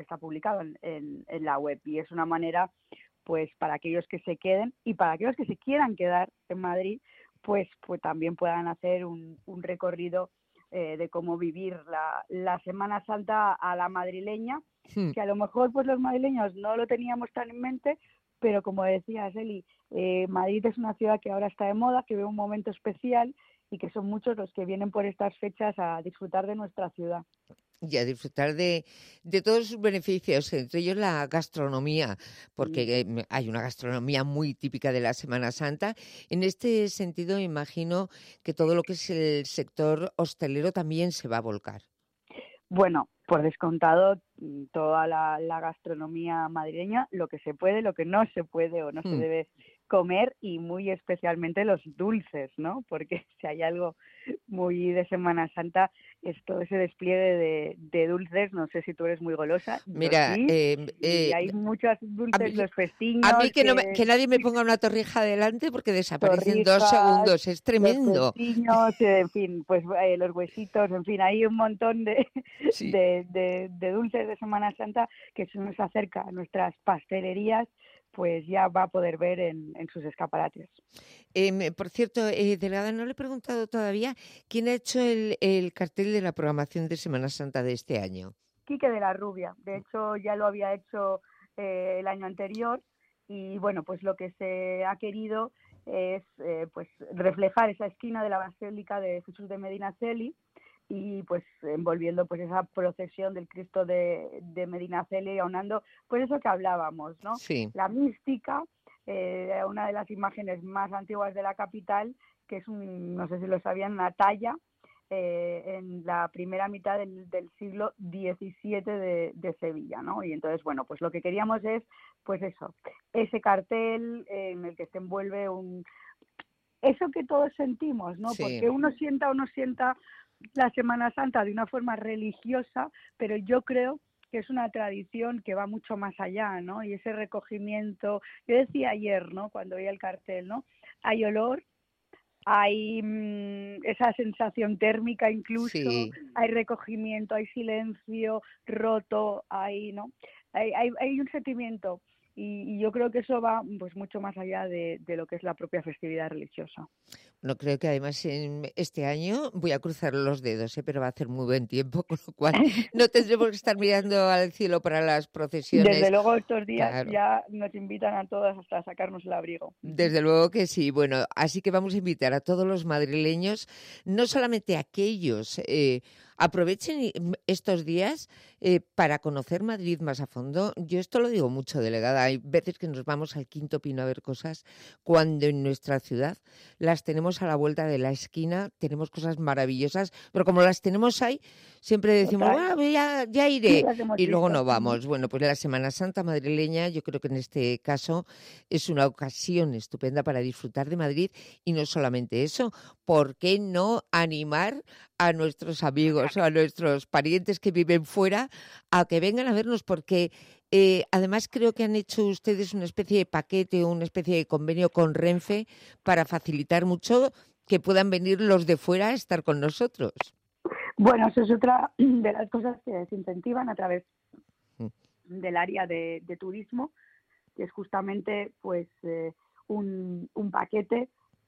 en la web, y es una manera pues para aquellos que se queden y para aquellos que se quieran quedar en Madrid, pues también puedan hacer un recorrido de cómo vivir la Semana Santa a la madrileña, que a lo mejor pues los madrileños no lo teníamos tan en mente, pero como decías, Eli, Madrid es una ciudad que ahora está de moda, que ve un momento especial y que son muchos los que vienen por estas fechas a disfrutar de nuestra ciudad. y a disfrutar de todos sus beneficios, entre ellos la gastronomía, porque hay una gastronomía muy típica de la Semana Santa. En este sentido, imagino que todo lo que es el sector hostelero también se va a volcar. Bueno, por descontado, toda la gastronomía madrileña, lo que se puede, lo que no se puede o no se debe comer, y muy especialmente los dulces, ¿no? Porque si hay algo muy de Semana Santa es todo ese despliegue de dulces. No sé si tú eres muy golosa. Mira, sí, y hay muchos dulces, los festiños. A mí que nadie me ponga una torrija delante porque desaparecen 2 segundos, es tremendo. Los festiños, en fin, pues los huesitos, en fin, hay un montón de dulces de Semana Santa que se nos acerca a nuestras pastelerías, pues ya va a poder ver en sus escaparates. Por cierto, delegada, no le he preguntado todavía quién ha hecho el cartel de la programación de Semana Santa de este año. Quique de la Rubia. De hecho, ya lo había hecho el año anterior, y bueno, pues lo que se ha querido es pues reflejar esa esquina de la Basílica de Jesús de Medinaceli, y pues envolviendo pues esa procesión del Cristo de Medinaceli, aunando pues eso que hablábamos, ¿no? Sí. La mística, una de las imágenes más antiguas de la capital, que es no sé si lo sabían, una talla en la primera mitad del siglo XVII de Sevilla, ¿no? Y entonces, bueno, pues lo que queríamos es, pues eso, ese cartel en el que se envuelve eso que todos sentimos, ¿no? Sí. Porque uno sienta la Semana Santa de una forma religiosa, pero yo creo que es una tradición que va mucho más allá, ¿no? Y ese recogimiento, yo decía ayer, ¿no?, cuando veía el cartel, ¿no?, hay olor, hay esa sensación térmica incluso, sí. Hay recogimiento, hay silencio roto, hay un sentimiento. Y yo creo que eso va pues mucho más allá de lo que es la propia festividad religiosa. No creo que además en este año, voy a cruzar los dedos, pero va a hacer muy buen tiempo, con lo cual no tendremos que estar mirando al cielo para las procesiones. Desde luego estos días ya nos invitan a todas hasta a sacarnos el abrigo. Desde luego que sí. Bueno, así que vamos a invitar a todos los madrileños, no solamente a aquellos, aprovechen estos días para conocer Madrid más a fondo. Yo esto lo digo mucho, delegada. Hay veces que nos vamos al Quinto Pino a ver cosas cuando en nuestra ciudad las tenemos a la vuelta de la esquina, tenemos cosas maravillosas, pero como las tenemos ahí, siempre decimos, ya iré, y luego no vamos. Bueno, pues la Semana Santa madrileña, yo creo que en este caso es una ocasión estupenda para disfrutar de Madrid, y no solamente eso, ¿por qué no animar a nuestros amigos o a nuestros parientes que viven fuera a que vengan a vernos? Porque además creo que han hecho ustedes una especie de paquete o una especie de convenio con Renfe para facilitar mucho que puedan venir los de fuera a estar con nosotros. Bueno, eso es otra de las cosas que se incentivan a través del área de turismo, que es justamente pues un paquete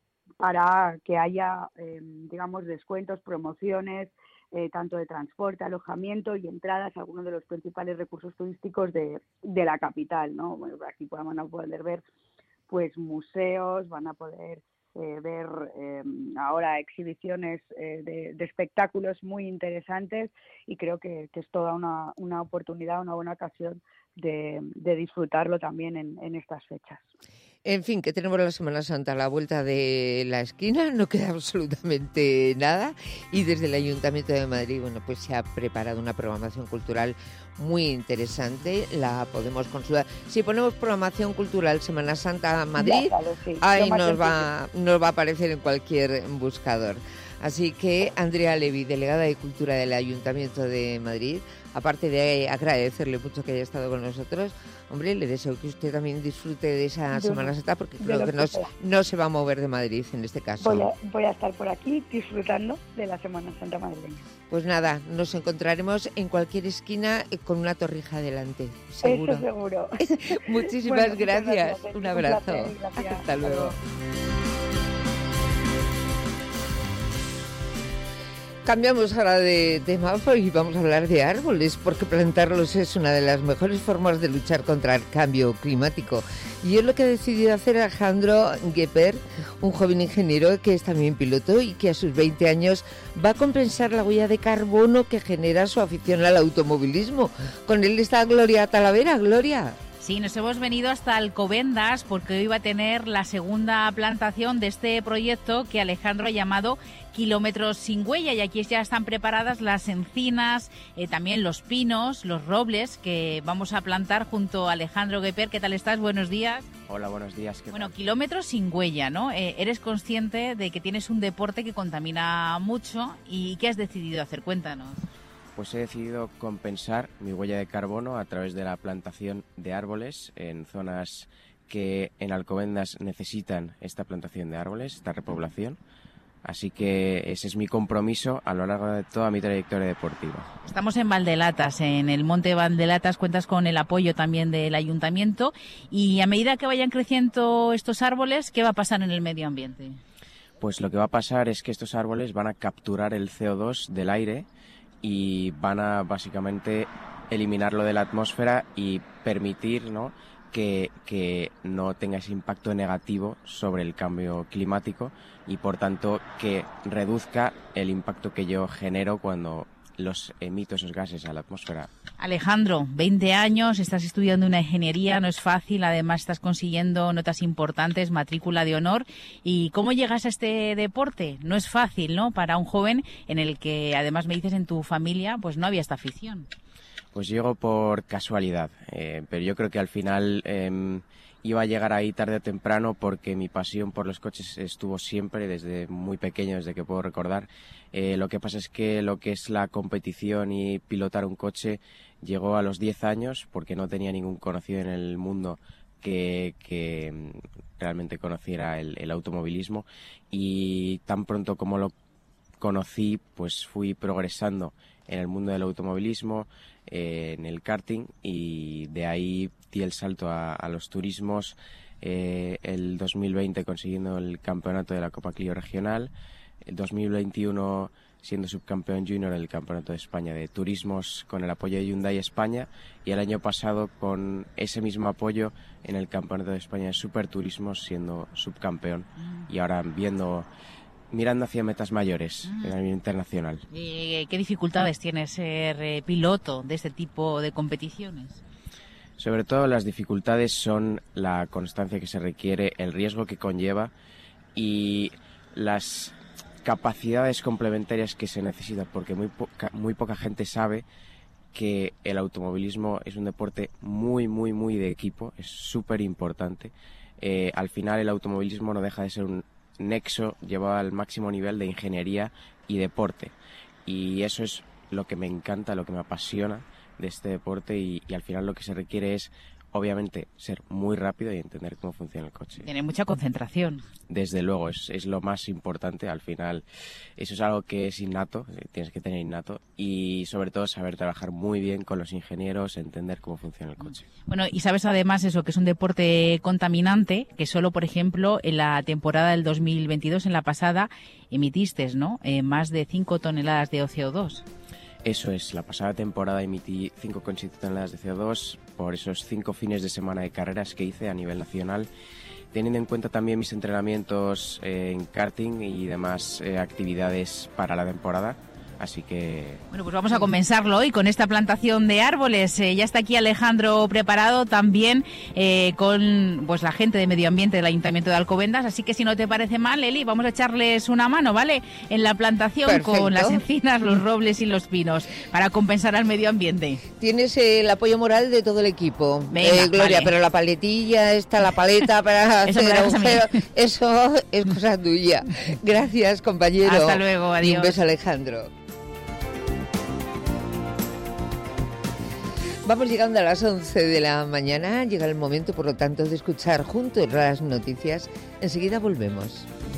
para que haya, digamos, descuentos, promociones, tanto de transporte, alojamiento y entradas a algunos de los principales recursos turísticos de la capital, ¿no? Bueno, aquí van a poder ver pues museos, van a poder ver ahora exhibiciones de espectáculos muy interesantes, y creo que es toda una oportunidad, una buena ocasión de disfrutarlo también en estas fechas. En fin, que tenemos la Semana Santa a la vuelta de la esquina, no queda absolutamente nada, y desde el Ayuntamiento de Madrid, bueno, pues se ha preparado una programación cultural muy interesante, la podemos consultar. Si ponemos programación cultural Semana Santa Madrid, ahí nos va a aparecer en cualquier buscador. Así que Andrea Levy, delegada de Cultura del Ayuntamiento de Madrid, aparte de agradecerle mucho que haya estado con nosotros, hombre, le deseo que usted también disfrute de esa Semana Santa, porque creo que no se va a mover de Madrid en este caso. Voy a estar por aquí disfrutando de la Semana Santa madrileña. Pues nada, nos encontraremos en cualquier esquina con una torrija delante, seguro. Eso seguro. Muchísimas gracias. Un abrazo. Gracias. Hasta luego. Cambiamos ahora de tema y vamos a hablar de árboles, porque plantarlos es una de las mejores formas de luchar contra el cambio climático. Y es lo que ha decidido hacer Alejandro Guepert, un joven ingeniero que es también piloto y que a sus 20 años va a compensar la huella de carbono que genera su afición al automovilismo. Con él está Gloria Talavera. Gloria. Sí, nos hemos venido hasta Alcobendas porque hoy va a tener la segunda plantación de este proyecto que Alejandro ha llamado Kilómetros sin huella, y aquí ya están preparadas las encinas, también los pinos, los robles que vamos a plantar junto a Alejandro Guepert. ¿Qué tal estás? Buenos días. Hola, buenos días. Bueno, kilómetros sin huella, ¿no? Eres consciente de que tienes un deporte que contamina mucho, ¿y qué has decidido hacer? Cuéntanos. Pues he decidido compensar mi huella de carbono a través de la plantación de árboles en zonas que en Alcobendas necesitan esta plantación de árboles, esta repoblación. Así que ese es mi compromiso a lo largo de toda mi trayectoria deportiva. Estamos en Valdelatas, en el Monte Valdelatas. Cuentas con el apoyo también del ayuntamiento. Y a medida que vayan creciendo estos árboles, ¿qué va a pasar en el medio ambiente? Pues lo que va a pasar es que estos árboles van a capturar el CO2 del aire y van a básicamente eliminarlo de la atmósfera y permitir, ¿no?, que no tenga ese impacto negativo sobre el cambio climático y, por tanto, que reduzca el impacto que yo genero cuando los emito esos gases a la atmósfera. Alejandro, 20 años, estás estudiando una ingeniería, no es fácil, además estás consiguiendo notas importantes, matrícula de honor. ¿Y cómo llegas a este deporte? No es fácil, ¿no?, para un joven en el que, además me dices, en tu familia pues no había esta afición. Pues llego por casualidad, pero yo creo que al final iba a llegar ahí tarde o temprano porque mi pasión por los coches estuvo siempre, desde muy pequeño, desde que puedo recordar. Lo que pasa es que lo que es la competición y pilotar un coche llegó a los 10 años porque no tenía ningún conocido en el mundo que realmente conociera el automovilismo, y tan pronto como lo conocí pues fui progresando en el mundo del automovilismo, en el karting, y de ahí di el salto a los turismos, el 2020 consiguiendo el campeonato de la Copa Clio regional, el 2021 siendo subcampeón junior del Campeonato de España de Turismos con el apoyo de Hyundai España, y el año pasado con ese mismo apoyo en el Campeonato de España de Superturismos siendo subcampeón, y ahora mirando hacia metas mayores en el nivel internacional. ¿Qué dificultades tiene ser piloto de este tipo de competiciones? Sobre todo las dificultades son la constancia que se requiere, el riesgo que conlleva y las capacidades complementarias que se necesitan, porque muy poca gente sabe que el automovilismo es un deporte muy de equipo, es súper importante. Al final el automovilismo no deja de ser un nexo llevado al máximo nivel de ingeniería y deporte, y eso es lo que me encanta, lo que me apasiona de este deporte, y al final lo que se requiere es obviamente ser muy rápido y entender cómo funciona el coche. Tiene mucha concentración. Desde luego, es lo más importante. Al final eso es algo que es innato, tienes que tener innato, y sobre todo saber trabajar muy bien con los ingenieros, entender cómo funciona el coche. Bueno, y sabes además eso, que es un deporte contaminante, que solo, por ejemplo, en la temporada del 2022, en la pasada, emitiste, ¿no?, más de 5 toneladas de CO2. Eso es, la pasada temporada emití 5,7 toneladas de CO2 por esos 5 fines de semana de carreras que hice a nivel nacional, teniendo en cuenta también mis entrenamientos en karting y demás actividades para la temporada. Así que... Bueno, pues vamos a compensarlo hoy con esta plantación de árboles. Ya está aquí Alejandro preparado también con pues la gente de Medio Ambiente del Ayuntamiento de Alcobendas. Así que si no te parece mal, Eli, vamos a echarles una mano, ¿vale?, en la plantación. Perfecto. Con las encinas, los robles y los pinos para compensar al medio ambiente. Tienes el apoyo moral de todo el equipo. Venga, Gloria, vale. Pero la paletilla, la paleta para hacer agujero, eso es cosa tuya. Gracias, compañero. Hasta luego, adiós. Y un beso, Alejandro. Vamos llegando a las 11 de la mañana, llega el momento, por lo tanto, de escuchar juntos las noticias. Enseguida volvemos.